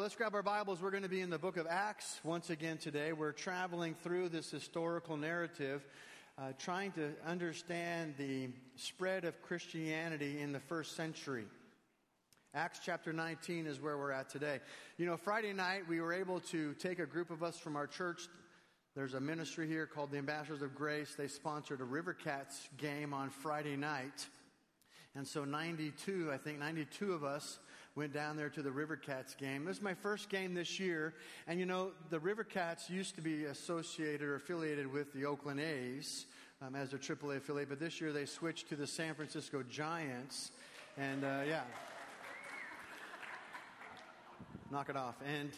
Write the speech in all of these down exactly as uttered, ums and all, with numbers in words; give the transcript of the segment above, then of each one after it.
let's grab our Bibles. We're going to be in the book of Acts once again today. We're traveling through this historical narrative, uh, trying to understand the spread of Christianity in the first century. Acts chapter nineteen is where we're at today. You know, Friday night we were able to take a group of us from our church. There's a ministry here called the Ambassadors of Grace. They sponsored a River Cats game on Friday night. And so ninety-two, I think ninety-two of us went down there to the River Cats game. This is my first game this year. And you know, the River Cats used to be associated or affiliated with the Oakland A's um, as their triple A affiliate. But this year they switched to the San Francisco Giants. And uh, yeah, knock it off. And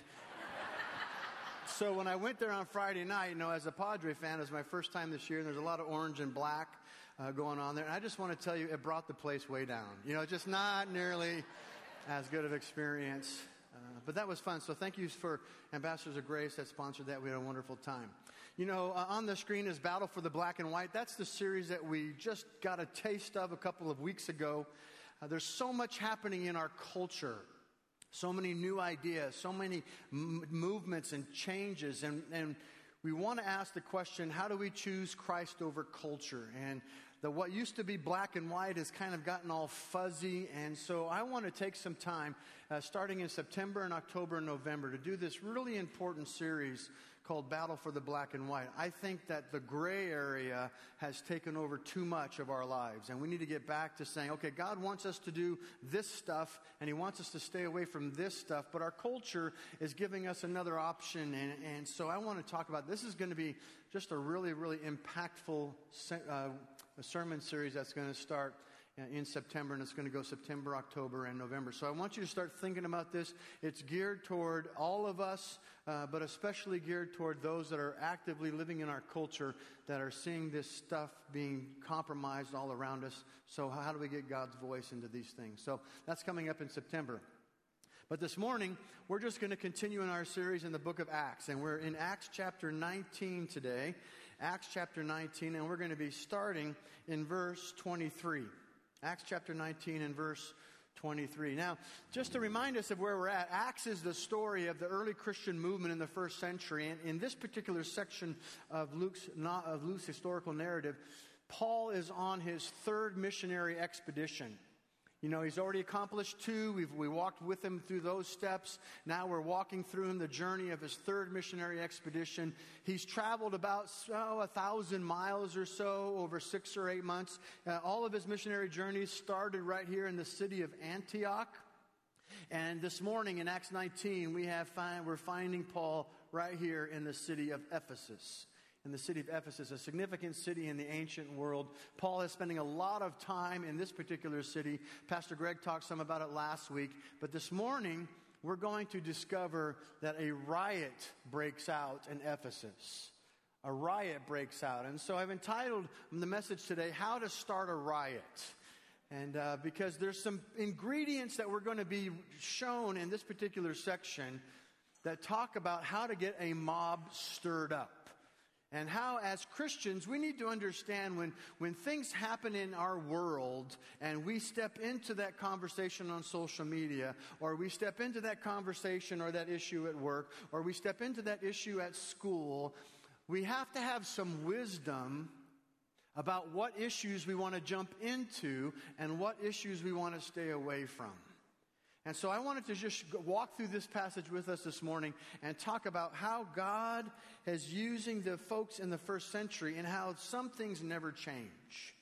so when I went there on Friday night, you know, as a Padre fan, it was my first time this year, and there's a lot of orange and black uh, going on there. And I just want to tell you, it brought the place way down. You know, just not nearly as good of experience. Uh, but that was fun. So thank you for Ambassadors of Grace that sponsored that. We had a wonderful time. You know, uh, on the screen is Battle for the Black and White. That's the series that we just got a taste of a couple of weeks ago. Uh, there's so much happening in our culture. So many new ideas, so many m- movements and changes. And, and we want to ask the question, how do we choose Christ over culture? And the, what used to be black and white has kind of gotten all fuzzy. And so I want to take some time, uh, starting in September and October and November, to do this really important series called Battle for the Black and White. I think that the gray area has taken over too much of our lives. And we need to get back to saying, okay, God wants us to do this stuff, and He wants us to stay away from this stuff. But our culture is giving us another option. And, and so I want to talk about, this is going to be just a really, really impactful uh, sermon series that's going to start in September, and it's going to go September, October, and November. So I want you to start thinking about this. It's geared toward all of us, uh, but especially geared toward those that are actively living in our culture, that are seeing this stuff being compromised all around us. So how do we get God's voice into these things? So that's coming up in September. But this morning, we're just going to continue in our series in the book of Acts. And we're in Acts chapter nineteen today. Acts chapter nineteen, and we're going to be starting in verse twenty-three. Acts chapter nineteen and verse twenty-three. Now, just to remind us of where we're at, Acts is the story of the early Christian movement in the first century. And in this particular section of Luke's, of Luke's historical narrative, Paul is on his third missionary expedition. You know, he's already accomplished two. We've we walked with him through those steps. Now we're walking through him the journey of his third missionary expedition. He's traveled about oh, a thousand miles or so over six or eight months. Uh, all of his missionary journeys started right here in the city of Antioch. And this morning in Acts nineteen, we have find, we're finding Paul right here in the city of Ephesus. In the city of Ephesus, a significant city in the ancient world. Paul is spending a lot of time in this particular city. Pastor Greg talked some about it last week. But this morning, we're going to discover that a riot breaks out in Ephesus. A riot breaks out. And so I've entitled the message today, How to Start a Riot. And uh, because there's some ingredients that we're going to be shown in this particular section that talk about how to get a mob stirred up. And how, as Christians, we need to understand when, when things happen in our world and we step into that conversation on social media, or we step into that conversation or that issue at work, or we step into that issue at school, we have to have some wisdom about what issues we want to jump into and what issues we want to stay away from. And so I wanted to just walk through this passage with us this morning and talk about how God is using the folks in the first century and how some things never change.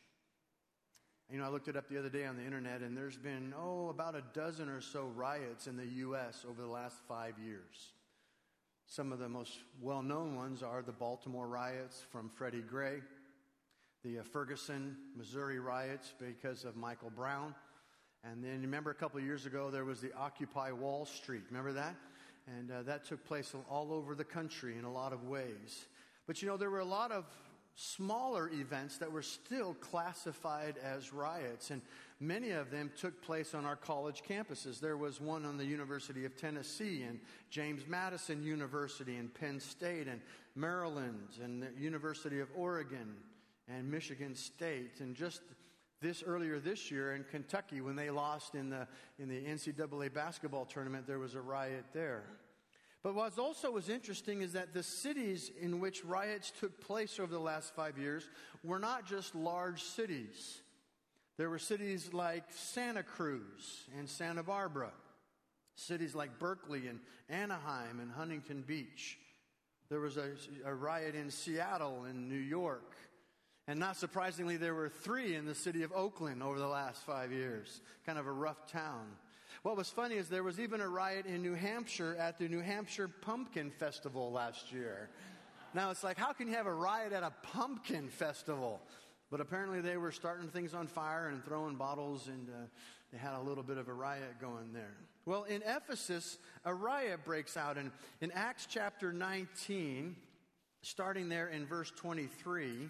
You know, I looked it up the other day on the internet, and there's been, oh, about a dozen or so riots in the U S over the last five years. Some of the most well-known ones are the Baltimore riots from Freddie Gray, the uh, Ferguson, Missouri riots because of Michael Brown. And then remember a couple of years ago, there was the Occupy Wall Street. Remember that? And uh, that took place all over the country in a lot of ways. But you know, there were a lot of smaller events that were still classified as riots. And many of them took place on our college campuses. There was one on the University of Tennessee and James Madison University and Penn State and Maryland and the University of Oregon and Michigan State. And just this earlier this year in Kentucky when they lost in the in the N C double A basketball tournament. There was a riot there. But what also was interesting is that the cities in which riots took place over the last five years were not just large cities. There were cities like Santa Cruz and Santa Barbara, cities like Berkeley and Anaheim and Huntington Beach. There was a, a riot in Seattle and New York. And not surprisingly, there were three in the city of Oakland over the last five years. Kind of a rough town. What was funny is there was even a riot in New Hampshire at the New Hampshire Pumpkin Festival last year. Now it's like, how can you have a riot at a pumpkin festival? But apparently they were starting things on fire and throwing bottles, and uh, they had a little bit of a riot going there. Well, in Ephesus, a riot breaks out. And in Acts chapter nineteen, starting there in verse twenty-three,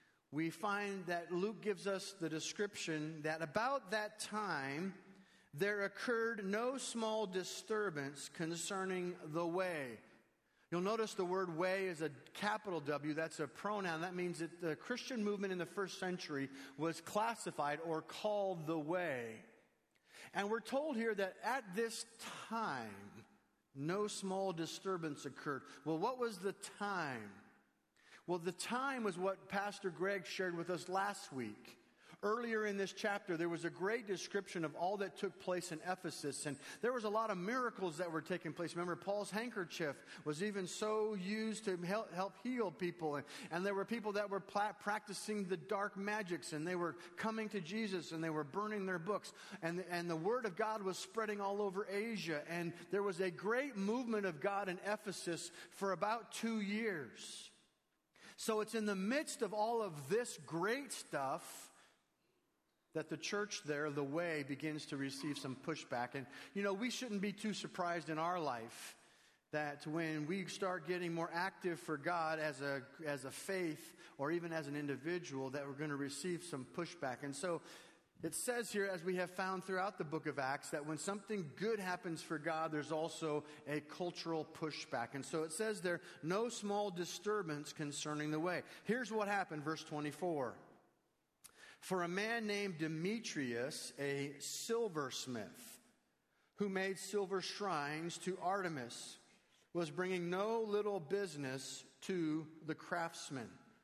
we find that Luke gives us the description that about that time there occurred no small disturbance concerning the way. You'll notice the word way is a capital W. That's a pronoun. That means that the Christian movement in the first century was classified or called the way. And we're told here that at this time, no small disturbance occurred. Well, what was the time? Well, the time was what Pastor Greg shared with us last week. Earlier in this chapter, there was a great description of all that took place in Ephesus, and there was a lot of miracles that were taking place. Remember, Paul's handkerchief was even so used to help, help heal people, and, and there were people that were pla- practicing the dark magics, and they were coming to Jesus, and they were burning their books, and, and the word of God was spreading all over Asia, and there was a great movement of God in Ephesus for about two years. So it's in the midst of all of this great stuff that the church there, the way, begins to receive some pushback. And, you know, we shouldn't be too surprised in our life that when we start getting more active for God as a as a faith or even as an individual, that we're going to receive some pushback. And so it says here, as we have found throughout the book of Acts, that when something good happens for God, there's also a cultural pushback. And so it says there, no small disturbance concerning the way. Here's what happened, verse twenty-four. For a man named Demetrius, a silversmith, who made silver shrines to Artemis, was bringing no little business to the craftsmen.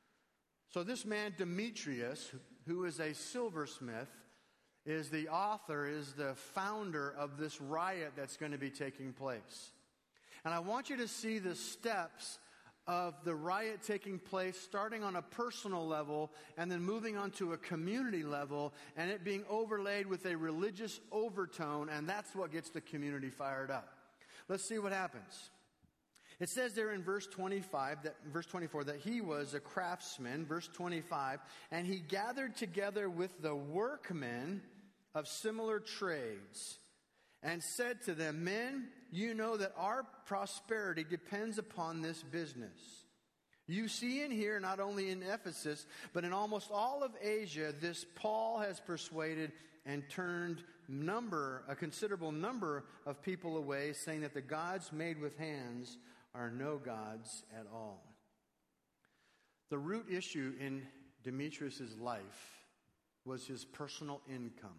So this man Demetrius, who is a silversmith, is the author, is the founder of this riot that's going to be taking place. And I want you to see the steps of the riot taking place, starting on a personal level and then moving on to a community level, and it being overlaid with a religious overtone, and that's what gets the community fired up. Let's see what happens. It says there in verse twenty-five, that verse twenty-four, that he was a craftsman. Verse twenty-five, and he gathered together with the workmen of similar trades and said to them, men, you know that our prosperity depends upon this business. You see and hear, not only in Ephesus, but in almost all of Asia, this Paul has persuaded and turned number, a considerable number of people away, saying that the gods made with hands are no gods at all. The root issue in Demetrius' life was his personal income.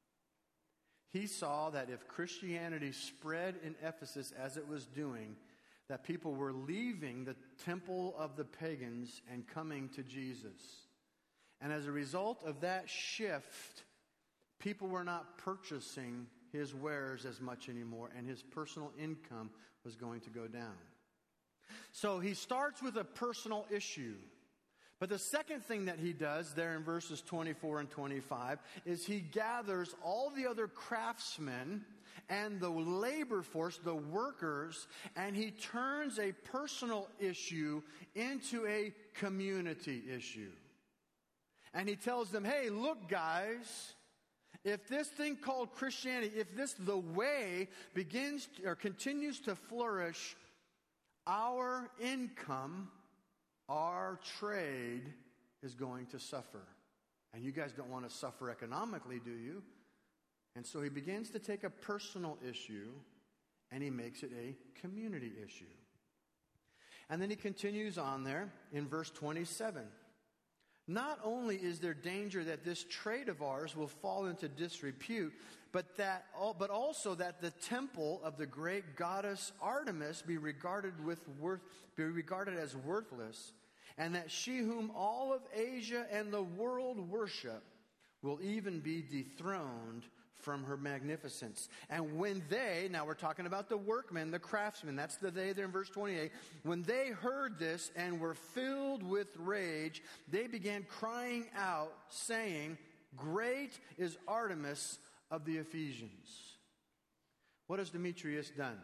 He saw that if Christianity spread in Ephesus as it was doing, that people were leaving the temple of the pagans and coming to Jesus. And as a result of that shift, people were not purchasing his wares as much anymore, and his personal income was going to go down. So he starts with a personal issue. But the second thing that he does there in verses twenty-four and twenty-five is he gathers all the other craftsmen and the labor force, the workers, and he turns a personal issue into a community issue. And he tells them, hey, look, guys, if this thing called Christianity, if this, the way, begins to, or continues to flourish, our income, our trade is going to suffer. And you guys don't want to suffer economically, do you? And so he begins to take a personal issue and he makes it a community issue. And then he continues on there in verse twenty-seven. Not only is there danger that this trade of ours will fall into disrepute, but that, but also that the temple of the great goddess Artemis be regarded with worth, be regarded as worthless, and that she whom all of Asia and the world worship will even be dethroned from her magnificence. And when they, now we're talking about the workmen, the craftsmen, that's the they there in verse twenty-eight. When they heard this and were filled with rage, they began crying out, saying, "Great is Artemis of the Ephesians." What has Demetrius done?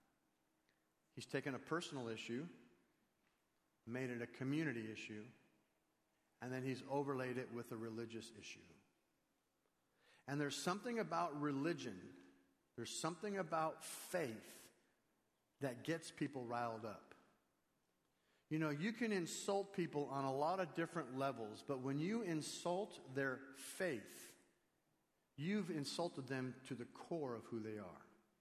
He's taken a personal issue, made it a community issue, and then he's overlaid it with a religious issue. And there's something about religion, there's something about faith that gets people riled up. You know, you can insult people on a lot of different levels, but when you insult their faith, you've insulted them to the core of who they are.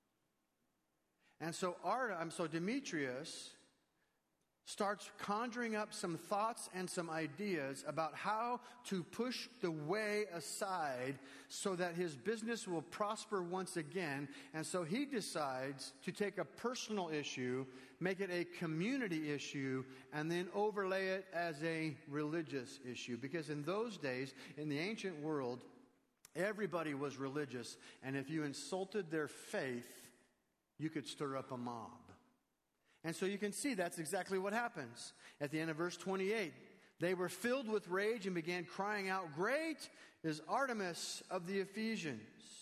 And so, Art, um, so Demetrius starts conjuring up some thoughts and some ideas about how to push the way aside so that his business will prosper once again. And so he decides to take a personal issue, make it a community issue, and then overlay it as a religious issue. Because in those days, in the ancient world, everybody was religious. And if you insulted their faith, you could stir up a mob. And so you can see that's exactly what happens. At the end of verse twenty-eight, they were filled with rage and began crying out, "Great is Artemis of the Ephesians."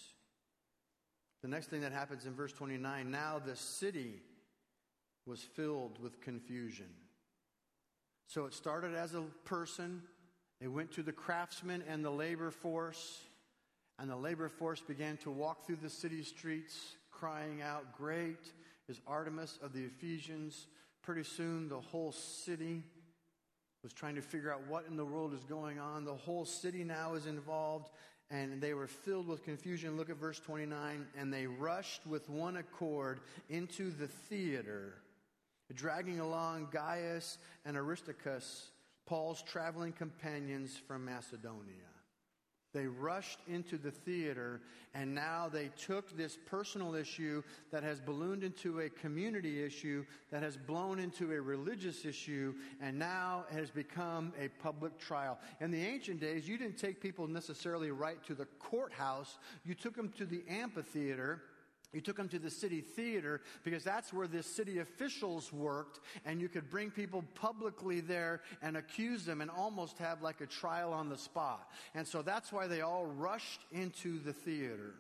The next thing that happens in verse twenty-nine, now the city was filled with confusion. So it started as a person. It went to the craftsmen and the labor force. And the labor force began to walk through the city streets crying out, "Great is Artemis of the Ephesians." Pretty soon the whole city was trying to figure out what in the world is going on. The whole city now is involved, and they were filled with confusion. Look at verse twenty-nine. And they rushed with one accord into the theater, dragging along Gaius and Aristarchus, Paul's traveling companions from Macedonia. They rushed into the theater, and now they took this personal issue that has ballooned into a community issue, that has blown into a religious issue, and now has become a public trial. In the ancient days, you didn't take people necessarily right to the courthouse. You took them to the amphitheater. You took them to the city theater because that's where the city officials worked, and you could bring people publicly there and accuse them and almost have like a trial on the spot. And so that's why they all rushed into the theater.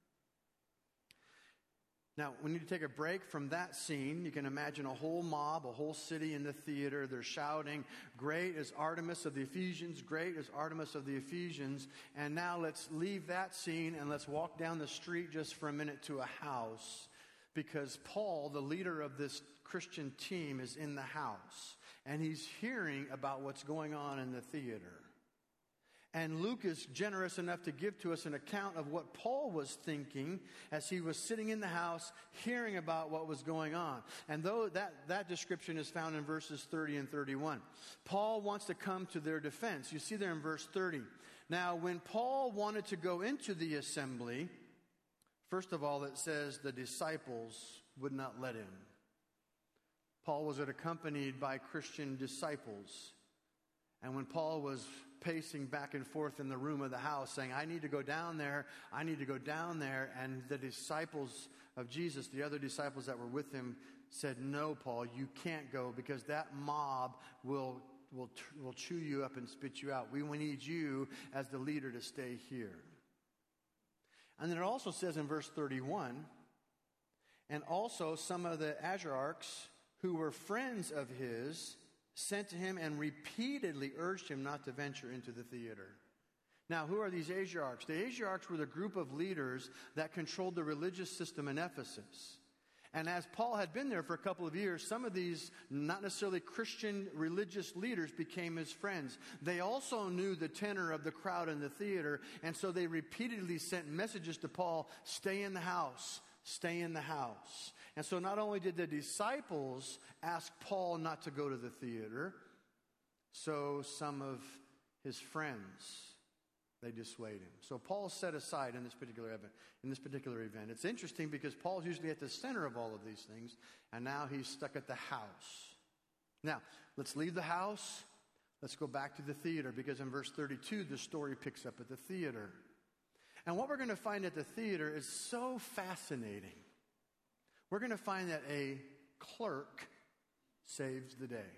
Now, we need to take a break from that scene. You can imagine a whole mob, a whole city in the theater. They're shouting, "Great is Artemis of the Ephesians, great is Artemis of the Ephesians." And now let's leave that scene and let's walk down the street just for a minute to a house. Because Paul, the leader of this Christian team, is in the house. And he's hearing about what's going on in the theater. And Luke is generous enough to give to us an account of what Paul was thinking as he was sitting in the house hearing about what was going on. And though that, that description is found in verses thirty and thirty-one. Paul wants to come to their defense. You see there in verse thirty. Now, when Paul wanted to go into the assembly, first of all, it says the disciples would not let him. Paul was accompanied by Christian disciples. And when Paul was pacing back and forth in the room of the house saying, "I need to go down there, I need to go down there," and the disciples of Jesus, the other disciples that were with him, said, "No, Paul, you can't go because that mob will will will chew you up and spit you out. We need you as the leader to stay here." And then it also says in verse thirty-one, and also some of the Asiarchs who were friends of his sent to him and repeatedly urged him not to venture into the theater. Now, who are these Asiarchs? The Asiarchs were the group of leaders that controlled the religious system in Ephesus. And as Paul had been there for a couple of years, some of these not necessarily Christian religious leaders became his friends. They also knew the tenor of the crowd in the theater, and so they repeatedly sent messages to Paul, "Stay in the house, stay in the house." And so not only did the disciples ask Paul not to go to the theater, so some of his friends, they dissuade him. So Paul's set aside in this particular event. In this particular event, it's interesting because Paul's usually at the center of all of these things, and now he's stuck at the house. Now, let's leave the house. Let's go back to the theater, because in verse thirty-two, the story picks up at the theater. And what we're going to find at the theater is so fascinating. We're going to find that a clerk saves the day.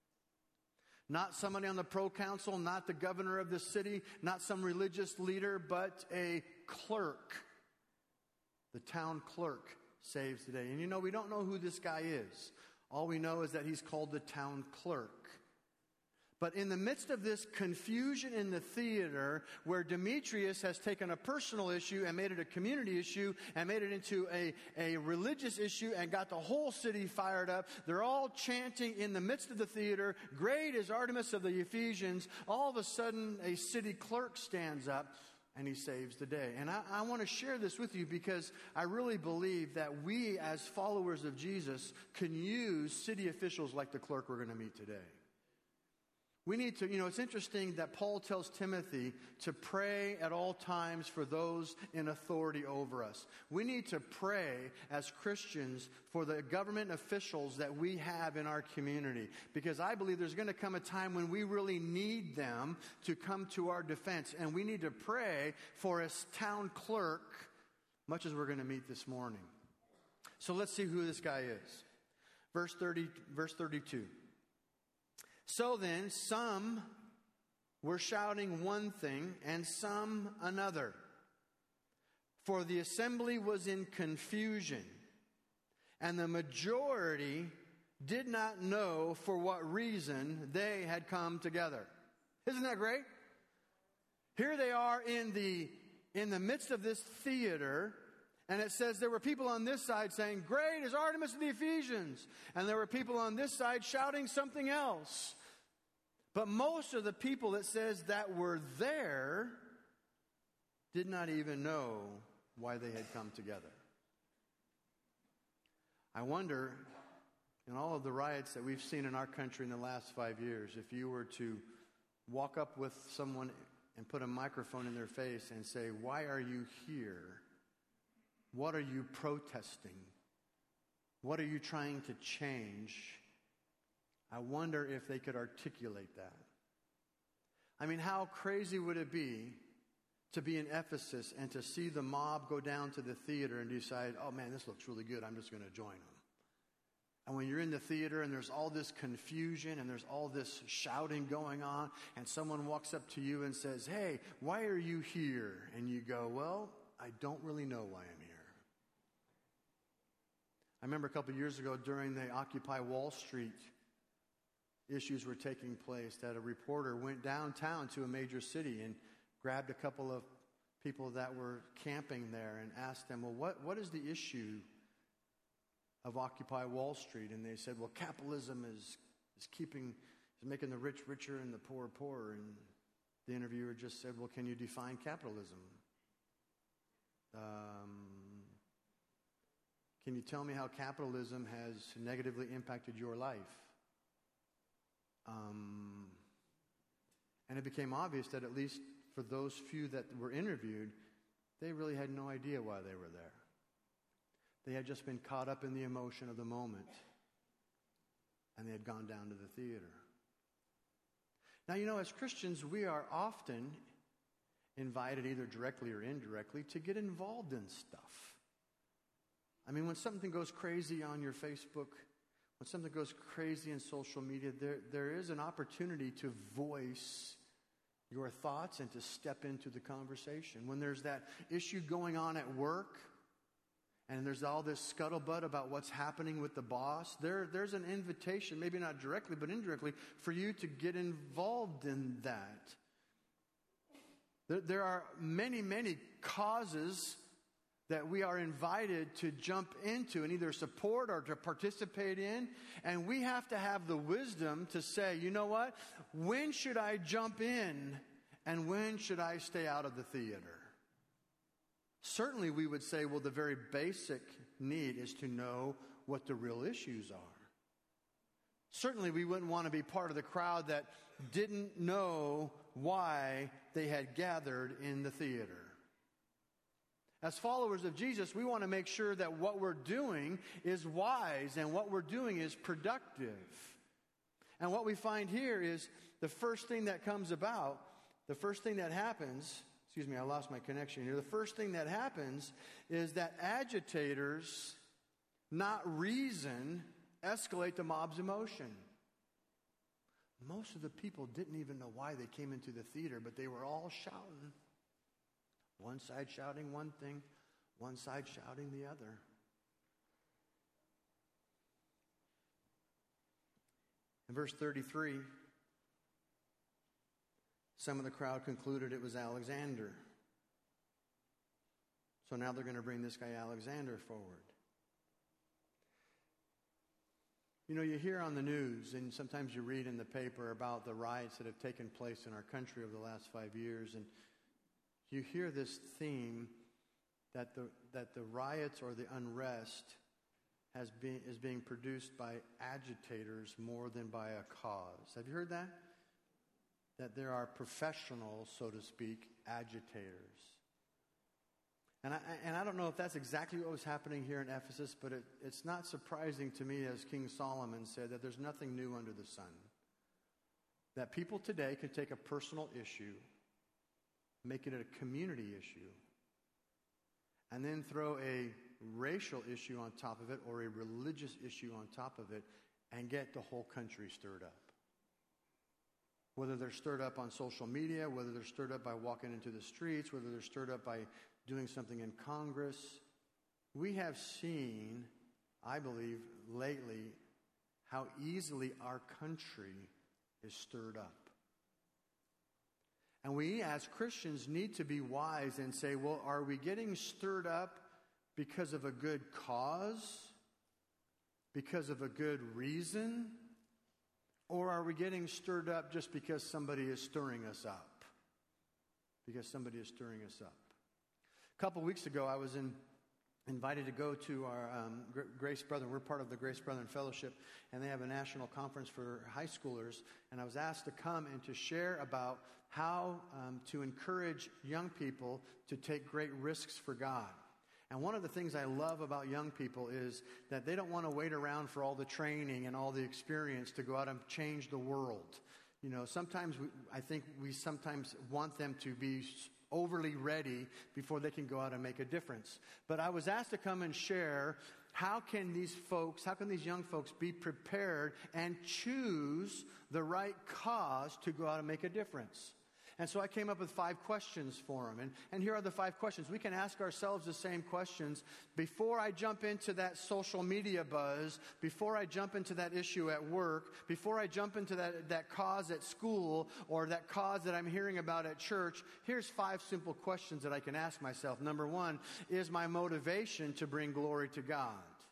Not somebody on the pro-council, not the governor of the city, not some religious leader, but a clerk. The town clerk saves the day. And you know, we don't know who this guy is. All we know is that he's called the town clerk. But in the midst of this confusion in the theater, where Demetrius has taken a personal issue and made it a community issue and made it into a, a religious issue and got the whole city fired up, they're all chanting in the midst of the theater, "Great is Artemis of the Ephesians." All of a sudden, a city clerk stands up and he saves the day. And I, I want to share this with you because I really believe that we as followers of Jesus can use city officials like the clerk we're going to meet today. We need to, you know, it's interesting that Paul tells Timothy to pray at all times for those in authority over us. We need to pray as Christians for the government officials that we have in our community, because I believe there's going to come a time when we really need them to come to our defense. And we need to pray for a town clerk, much as we're going to meet this morning. So let's see who this guy is. Verse thirty, verse thirty-two. So then, some were shouting one thing and some another, for the assembly was in confusion, and the majority did not know for what reason they had come together. Isn't that great? Here they are in the, in the midst of this theater, and it says there were people on this side saying, "Great is Artemis of the Ephesians." And there were people on this side shouting something else. But most of the people, it says, that were there did not even know why they had come together. I wonder, in all of the riots that we've seen in our country in the last five years, if you were to walk up with someone and put a microphone in their face and say, "Why are you here? What are you protesting? What are you trying to change?" I wonder if they could articulate that. I mean, how crazy would it be to be in Ephesus and to see the mob go down to the theater and decide, "Oh man, this looks really good, I'm just going to join them." And when you're in the theater and there's all this confusion and there's all this shouting going on, and someone walks up to you and says, "Hey, why are you here?" And you go, "Well, I don't really know why I'm here." I remember a couple of years ago during the Occupy Wall Street issues were taking place, that a reporter went downtown to a major city and grabbed a couple of people that were camping there and asked them, "Well, what, what is the issue of Occupy Wall Street?" And they said, "Well, capitalism is, is keeping, is making the rich richer and the poor poorer." And the interviewer just said, "Well, can you define capitalism? Um, can you tell me how capitalism has negatively impacted your life?" Um, and it became obvious that at least for those few that were interviewed, they really had no idea why they were there. They had just been caught up in the emotion of the moment, and they had gone down to the theater. Now, you know, as Christians, we are often invited, either directly or indirectly, to get involved in stuff. I mean, when something goes crazy on your Facebook, when something goes crazy in social media, there, there is an opportunity to voice your thoughts and to step into the conversation. When there's that issue going on at work, and there's all this scuttlebutt about what's happening with the boss, there, there's an invitation, maybe not directly, but indirectly, for you to get involved in that. There, there are many, many causes that we are invited to jump into and either support or to participate in. And we have to have the wisdom to say, you know what? When should I jump in and when should I stay out of the theater? Certainly we would say, well, the very basic need is to know what the real issues are. Certainly we wouldn't want to be part of the crowd that didn't know why they had gathered in the theater. As followers of Jesus, we want to make sure that what we're doing is wise and what we're doing is productive. And what we find here is the first thing that comes about, the first thing that happens, excuse me, I lost my connection here. The first thing that happens is that agitators, not reason, escalate the mob's emotion. Most of the people didn't even know why they came into the theater, but they were all shouting. One side shouting one thing, one side shouting the other. In verse thirty-three, some of the crowd concluded it was Alexander. So now they're going to bring this guy Alexander forward. You know, you hear on the news, and sometimes you read in the paper about the riots that have taken place in our country over the last five years, and you hear this theme that the that the riots or the unrest has been is being produced by agitators more than by a cause. Have you heard that? That there are professional, so to speak, agitators. And I, and I don't know if that's exactly what was happening here in Ephesus, but it, it's not surprising to me, as King Solomon said, that there's nothing new under the sun. That people today can take a personal issue, make it a community issue, and then throw a racial issue on top of it or a religious issue on top of it and get the whole country stirred up. Whether they're stirred up on social media, whether they're stirred up by walking into the streets, whether they're stirred up by doing something in Congress. We have seen, I believe, lately, how easily our country is stirred up. And we as Christians need to be wise and say, well, are we getting stirred up because of a good cause? Because of a good reason? Or are we getting stirred up just because somebody is stirring us up? Because somebody is stirring us up. A couple weeks ago, I was in, invited to go to our um, Grace Brethren. We're part of the Grace Brethren Fellowship, and they have a national conference for high schoolers. And I was asked to come and to share about how um, to encourage young people to take great risks for God. And one of the things I love about young people is that they don't want to wait around for all the training and all the experience to go out and change the world. You know, sometimes we, I think we sometimes want them to be overly ready before they can go out and make a difference. But I was asked to come and share how can these folks, how can these young folks be prepared and choose the right cause to go out and make a difference. And so I came up with five questions for them. And, and here are the five questions. We can ask ourselves the same questions. Before I jump into that social media buzz, before I jump into that issue at work, before I jump into that, that cause at school or that cause that I'm hearing about at church, here's five simple questions that I can ask myself. Number one, is my motivation to bring glory to God?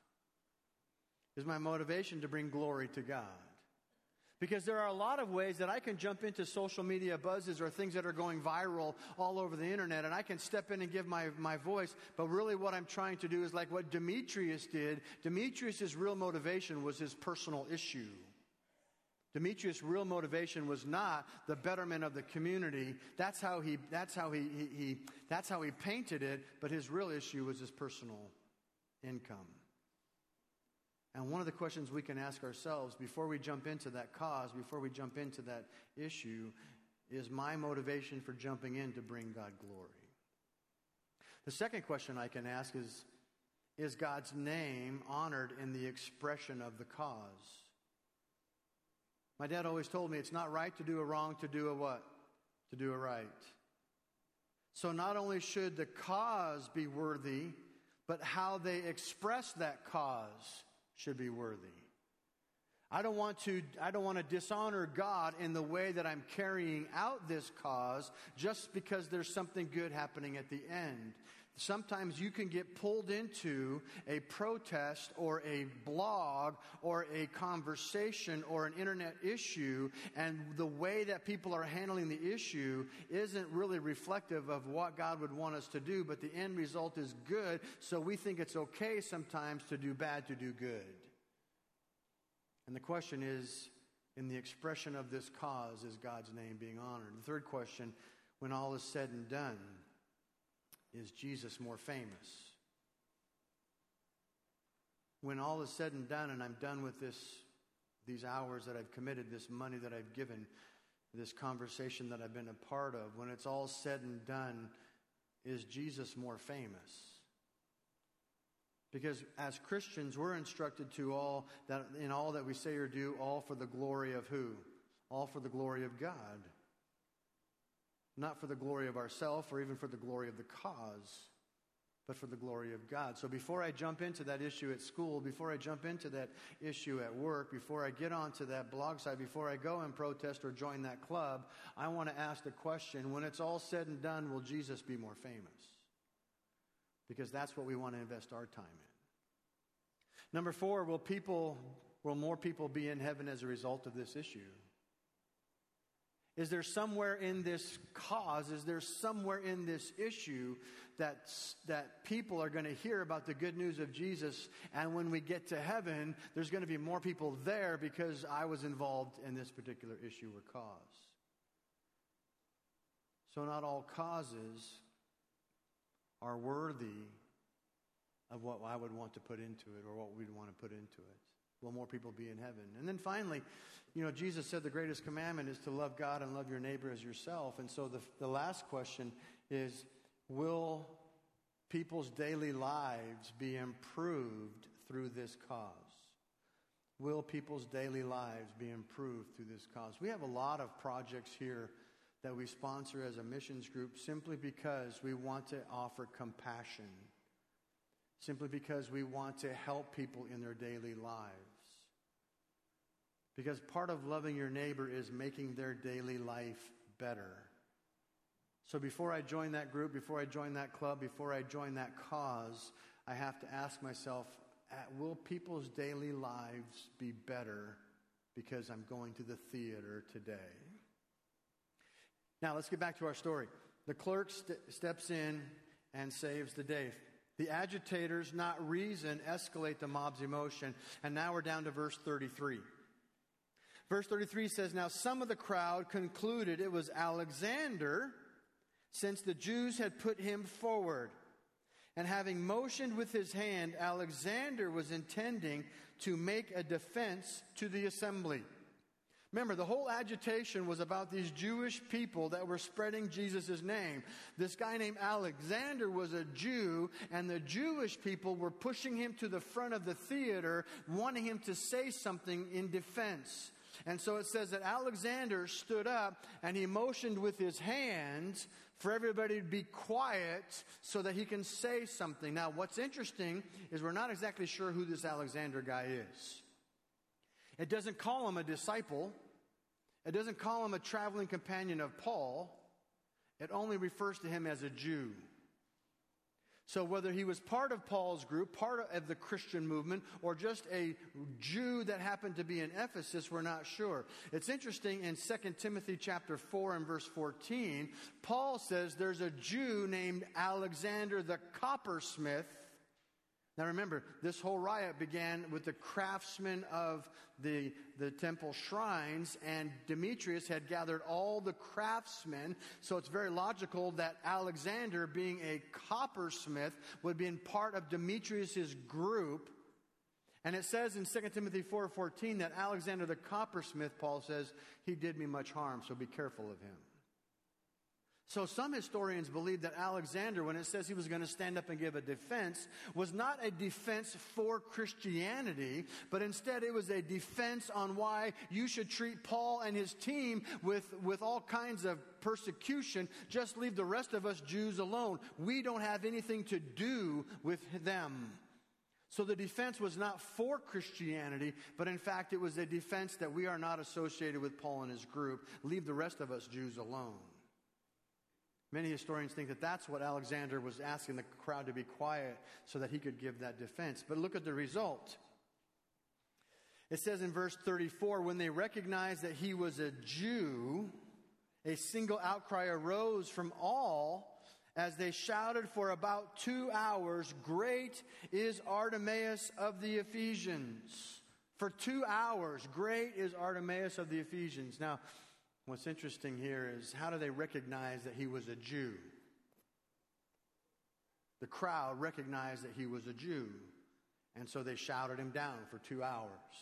Is my motivation to bring glory to God? Because there are a lot of ways that I can jump into social media buzzes or things that are going viral all over the internet, and I can step in and give my, my voice, but really what I'm trying to do is like what Demetrius did. Demetrius' real motivation was his personal issue. Demetrius' real motivation was not the betterment of the community. That's how he, that's how he, he, he that's how he painted it, but his real issue was his personal income. And one of the questions we can ask ourselves before we jump into that cause, before we jump into that issue, is my motivation for jumping in to bring God glory? The second question I can ask is, is God's name honored in the expression of the cause? My dad always told me it's not right to do a wrong, to do a what? To do a right. So not only should the cause be worthy, but how they express that cause should be worthy. I don't want to, I don't want to dishonor God in the way that I'm carrying out this cause just because there's something good happening at the end. Sometimes you can get pulled into a protest or a blog or a conversation or an internet issue, and the way that people are handling the issue isn't really reflective of what God would want us to do, but the end result is good, so we think it's okay sometimes to do bad to do good. And the question is, in the expression of this cause, is God's name being honored? The third question, when all is said and done, is Jesus more famous? When all is said and done, and I'm done with this, these hours that I've committed, this money that I've given, this conversation that I've been a part of, when it's all said and done, is Jesus more famous? Because as Christians, we're instructed to all that in all that we say or do, all for the glory of who? All for the glory of God. Not for the glory of ourselves or even for the glory of the cause, but for the glory of God. So before I jump into that issue at school, before I jump into that issue at work, before I get onto that blog site, before I go and protest or join that club, I want to ask the question, when it's all said and done, will Jesus be more famous? Because that's what we want to invest our time in. Number four, will people, will more people be in heaven as a result of this issue? Is there somewhere in this cause, is there somewhere in this issue that, that people are going to hear about the good news of Jesus, and when we get to heaven, there's going to be more people there because I was involved in this particular issue or cause? So not all causes are worthy of what I would want to put into it or what we'd want to put into it. Will more people be in heaven? And then finally, you know, Jesus said the greatest commandment is to love God and love your neighbor as yourself. And so the, the last question is, will people's daily lives be improved through this cause? Will people's daily lives be improved through this cause? We have a lot of projects here that we sponsor as a missions group simply because we want to offer compassion, simply because we want to help people in their daily lives. Because part of loving your neighbor is making their daily life better. So before I join that group, before I join that club, before I join that cause, I have to ask myself, will people's daily lives be better because I'm going to the theater today? Now, let's get back to our story. The clerk st- steps in and saves the day. The agitators, not reason, escalate the mob's emotion. And now we're down to verse thirty-three. Verse thirty-three says, now some of the crowd concluded it was Alexander, since the Jews had put him forward. And having motioned with his hand, Alexander was intending to make a defense to the assembly. Remember, the whole agitation was about these Jewish people that were spreading Jesus' name. This guy named Alexander was a Jew, and the Jewish people were pushing him to the front of the theater, wanting him to say something in defense. And so it says that Alexander stood up and he motioned with his hands for everybody to be quiet so that he can say something. Now, what's interesting is we're not exactly sure who this Alexander guy is. It doesn't call him a disciple. It doesn't call him a traveling companion of Paul. It only refers to him as a Jew. So whether he was part of Paul's group, part of the Christian movement, or just a Jew that happened to be in Ephesus, we're not sure. It's interesting, in Second Timothy chapter four and verse fourteen, Paul says there's a Jew named Alexander the coppersmith. Now remember, this whole riot began with the craftsmen of the, the temple shrines, and Demetrius had gathered all the craftsmen, so it's very logical that Alexander, being a coppersmith, would be in part of Demetrius' group. And it says in Second Timothy four fourteen that Alexander the coppersmith, Paul says, he did me much harm, so be careful of him. So some historians believe that Alexander, when it says he was going to stand up and give a defense, was not a defense for Christianity, but instead it was a defense on why you should treat Paul and his team with, with all kinds of persecution. Just leave the rest of us Jews alone. We don't have anything to do with them. So the defense was not for Christianity, but in fact it was a defense that we are not associated with Paul and his group. Leave the rest of us Jews alone. Many historians think that that's what Alexander was asking the crowd to be quiet so that he could give that defense. But look at the result. It says in verse thirty-four, when they recognized that he was a Jew, a single outcry arose from all as they shouted for about two hours, "Great is Artemis of the Ephesians." For two hours, great is Artemis of the Ephesians. Now, what's interesting here is how do they recognize that he was a Jew? The crowd recognized that he was a Jew, and so they shouted him down for two hours.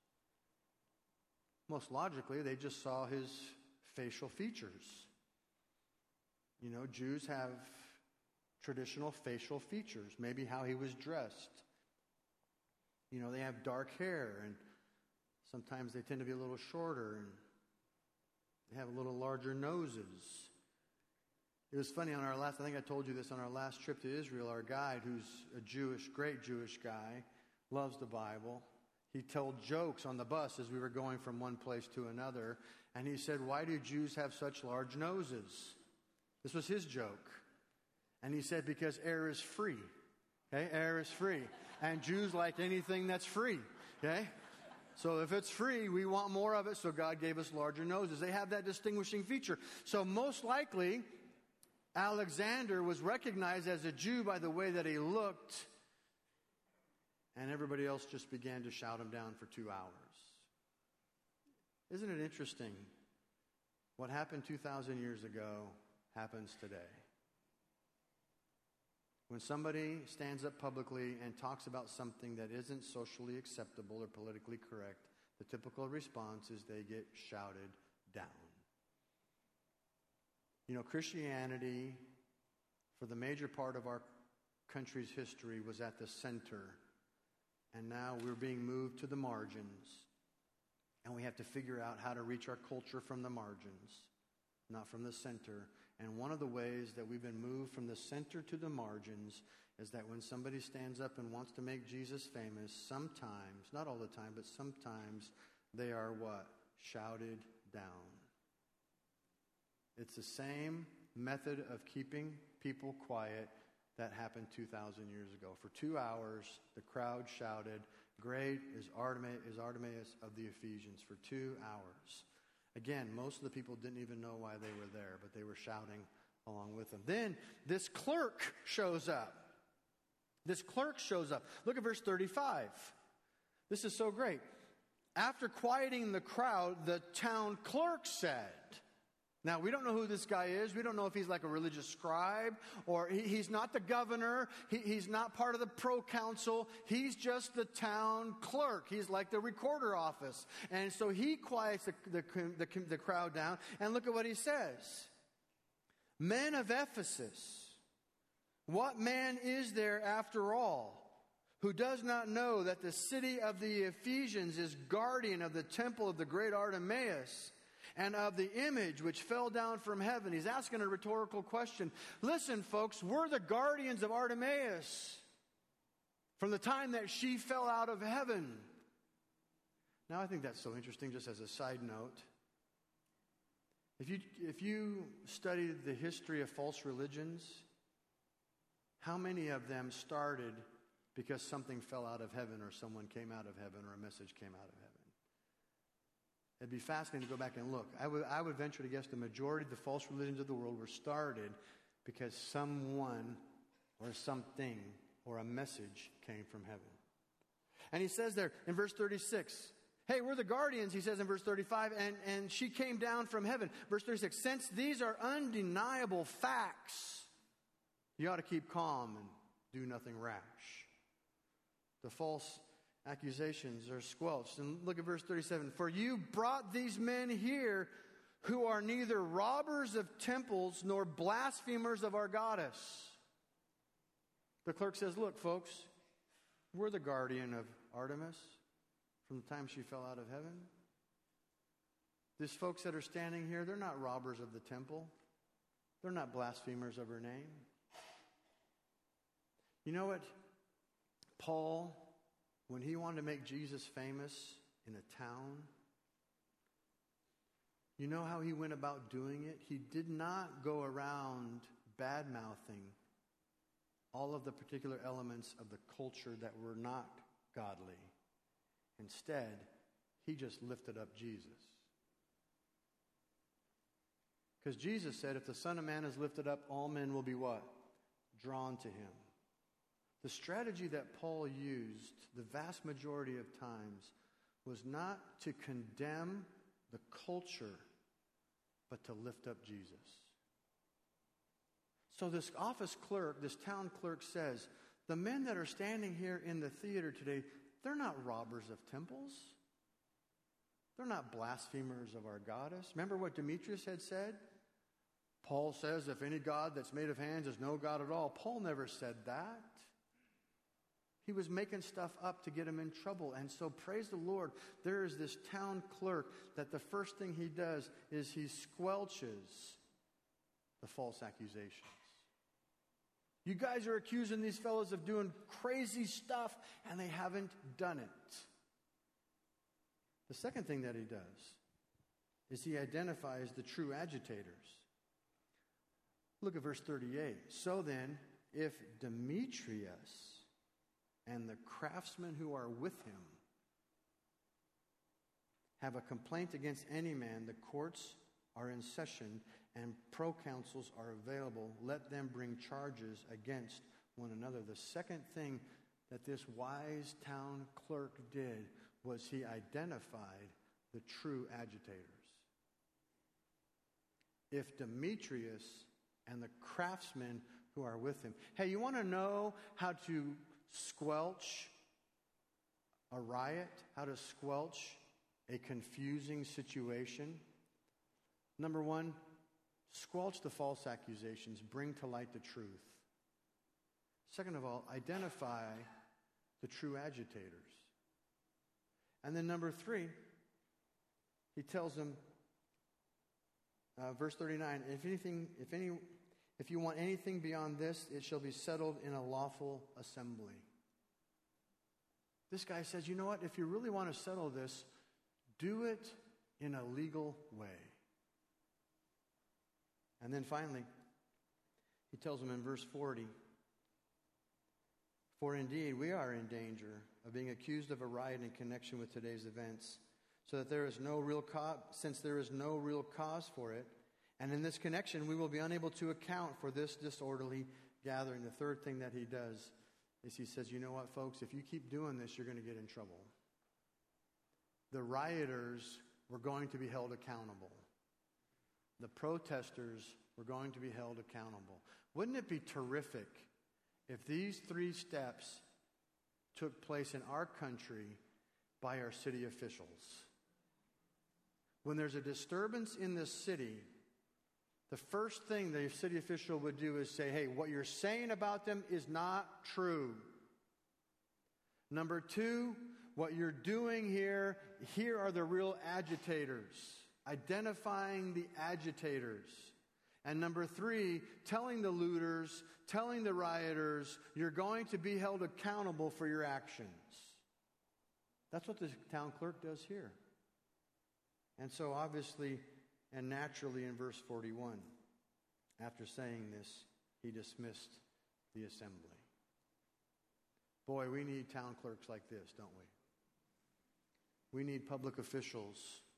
Most logically, they just saw his facial features. You know, Jews have traditional facial features, maybe how he was dressed. You know, they have dark hair, and sometimes they tend to be a little shorter, and they have a little larger noses. It was funny on our last, I think I told you this, on our last trip to Israel, our guide, who's a Jewish, great Jewish guy, loves the Bible. He told jokes on the bus as we were going from one place to another, and he said, why do Jews have such large noses? This was his joke. And he said, because air is free. Okay, air is free. And Jews like anything that's free. Okay? So if it's free, we want more of it, so God gave us larger noses. They have that distinguishing feature. So most likely, Alexander was recognized as a Jew by the way that he looked, and everybody else just began to shout him down for two hours. Isn't it interesting? What happened two thousand years ago happens today. When somebody stands up publicly and talks about something that isn't socially acceptable or politically correct, the typical response is they get shouted down. You know, Christianity, for the major part of our country's history, was at the center. And now we're being moved to the margins. And we have to figure out how to reach our culture from the margins, not from the center. And one of the ways that we've been moved from the center to the margins is that when somebody stands up and wants to make Jesus famous, sometimes, not all the time, but sometimes they are what? Shouted down. It's the same method of keeping people quiet that happened two thousand years ago. For two hours, the crowd shouted, great is Artemis, is Artemis of the Ephesians, for two hours. Again, most of the people didn't even know why they were there, but they were shouting along with them. Then this clerk shows up. This clerk shows up. Look at verse thirty-five. This is so great. After quieting the crowd, the town clerk said. Now, we don't know who this guy is. We don't know if he's like a religious scribe, or he, he's not the governor. He, he's not part of the proconsul. He's just the town clerk. He's like the recorder office. And so he quiets the, the, the, the crowd down. And look at what he says. Men of Ephesus, what man is there after all who does not know that the city of the Ephesians is guardian of the temple of the great Artemis, and of the image which fell down from heaven? He's asking a rhetorical question. Listen, folks, we're the guardians of Artemis from the time that she fell out of heaven. Now, I think that's so interesting, just as a side note. If you, if you study the history of false religions, how many of them started because something fell out of heaven, or someone came out of heaven, or a message came out of heaven? It'd be fascinating to go back and look. I would, I would venture to guess the majority of the false religions of the world were started because someone or something or a message came from heaven. And he says there in verse thirty-six, hey, we're the guardians, he says in verse thirty-five, and, and she came down from heaven. Verse thirty-six, since these are undeniable facts, you ought to keep calm and do nothing rash. The false accusations are squelched. And look at verse thirty-seven. For you brought these men here who are neither robbers of temples nor blasphemers of our goddess. The clerk says, look, folks, we're the guardian of Artemis from the time she fell out of heaven. These folks that are standing here, they're not robbers of the temple. They're not blasphemers of her name. You know what? Paul, when he wanted to make Jesus famous in a town, you know how he went about doing it? He did not go around bad-mouthing all of the particular elements of the culture that were not godly. Instead, he just lifted up Jesus. Because Jesus said, if the Son of Man is lifted up, all men will be what? Drawn to him. The strategy that Paul used the vast majority of times was not to condemn the culture, but to lift up Jesus. So this office clerk, this town clerk says, the men that are standing here in the theater today, they're not robbers of temples. They're not blasphemers of our goddess. Remember what Demetrius had said? Paul says, if any god that's made of hands is no god at all. Paul never said that. He was making stuff up to get him in trouble. And so praise the Lord, there is this town clerk that the first thing he does is he squelches the false accusations. You guys are accusing these fellows of doing crazy stuff, and they haven't done it. The second thing that he does is he identifies the true agitators. Look at verse thirty-eight. So then, if Demetrius and the craftsmen who are with him have a complaint against any man, the courts are in session and proconsuls are available. Let them bring charges against one another. The second thing that this wise town clerk did was he identified the true agitators. If Demetrius and the craftsmen who are with him. Hey, you want to know how to squelch a riot? How to squelch a confusing situation? Number one, squelch the false accusations. Bring to light the truth. Second of all, identify the true agitators. And then number three, he tells them, uh, verse thirty-nine, if anything, if any, if you want anything beyond this, it shall be settled in a lawful assembly. This guy says, you know what? If you really want to settle this, do it in a legal way. And then finally, he tells them in verse forty, for indeed we are in danger of being accused of a riot in connection with today's events, so that there is no real cause, since there is no real cause for it, and in this connection we will be unable to account for this disorderly gathering. The third thing that he does is he says, you know what, folks, if you keep doing this, you're going to get in trouble. The rioters were going to be held accountable. The protesters were going to be held accountable. Wouldn't it be terrific if these three steps took place in our country by our city officials? When there's a disturbance in the city, the first thing the city official would do is say, hey, what you're saying about them is not true. Number two, what you're doing here, here are the real agitators. Identifying the agitators. And number three, telling the looters, telling the rioters, you're going to be held accountable for your actions. That's what the town clerk does here. And so obviously and naturally in verse forty-one, after saying this, he dismissed the assembly. Boy, we need town clerks like this, don't we? We need public officials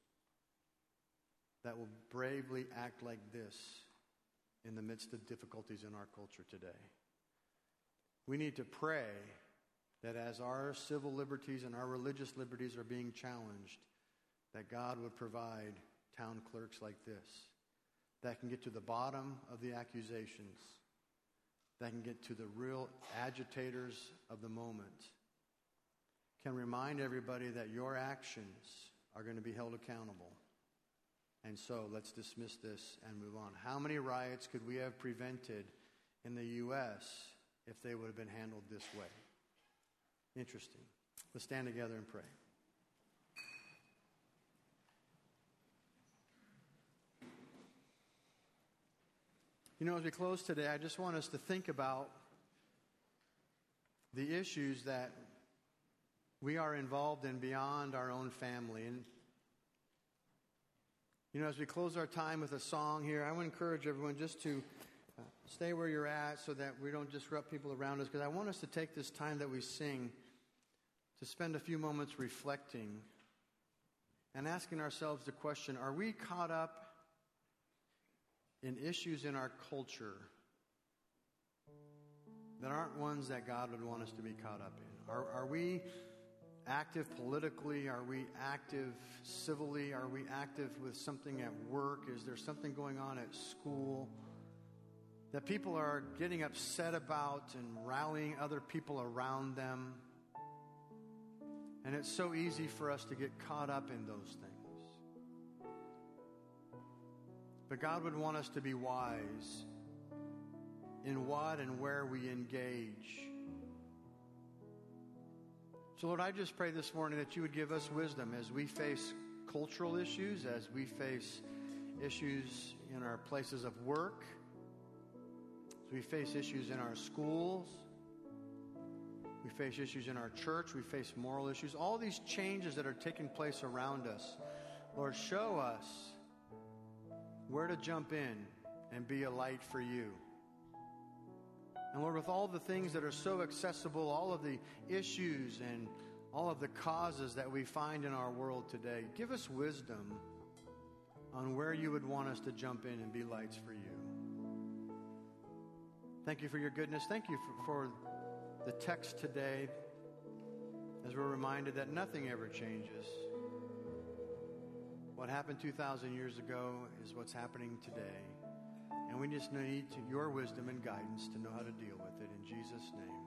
that will bravely act like this in the midst of difficulties in our culture today. We need to pray that as our civil liberties and our religious liberties are being challenged, that God would provide town clerks like this that can get to the bottom of the accusations, that can get to the real agitators of the moment, can remind everybody that your actions are going to be held accountable. And so let's dismiss this and move on. How many riots could we have prevented in the U S if they would have been handled this way? Interesting. Let's stand together and pray. You know, as we close today, I just want us to think about the issues that we are involved in beyond our own family. And, you know, as we close our time with a song here, I want to encourage everyone just to uh, stay where you're at so that we don't disrupt people around us, because I want us to take this time that we sing to spend a few moments reflecting and asking ourselves the question, are we caught up in issues in our culture that aren't ones that God would want us to be caught up in? Are, are we active politically? Are we active civilly? Are we active with something at work? Is there something going on at school that people are getting upset about and rallying other people around them? And it's so easy for us to get caught up in those things. But God would want us to be wise in what and where we engage. So Lord, I just pray this morning that you would give us wisdom as we face cultural issues, as we face issues in our places of work, as we face issues in our schools, we face issues in our church, we face moral issues, all these changes that are taking place around us. Lord, show us where to jump in and be a light for you. And Lord, with all the things that are so accessible, all of the issues and all of the causes that we find in our world today, give us wisdom on where you would want us to jump in and be lights for you. Thank you for your goodness. Thank you for, for the text today, as we're reminded that nothing ever changes. What happened two thousand years ago is what's happening today. And we just need to, your wisdom and guidance to know how to deal with it. In Jesus' name.